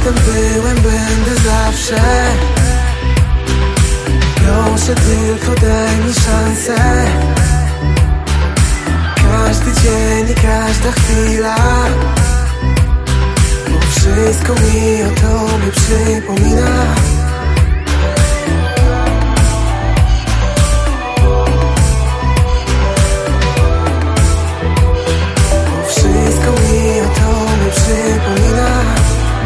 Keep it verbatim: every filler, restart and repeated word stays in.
jestem, byłem, będę zawsze. Proszę tylko daj mi szansę. Każdy dzień i każda chwila, bo wszystko mi o tobie przypomina.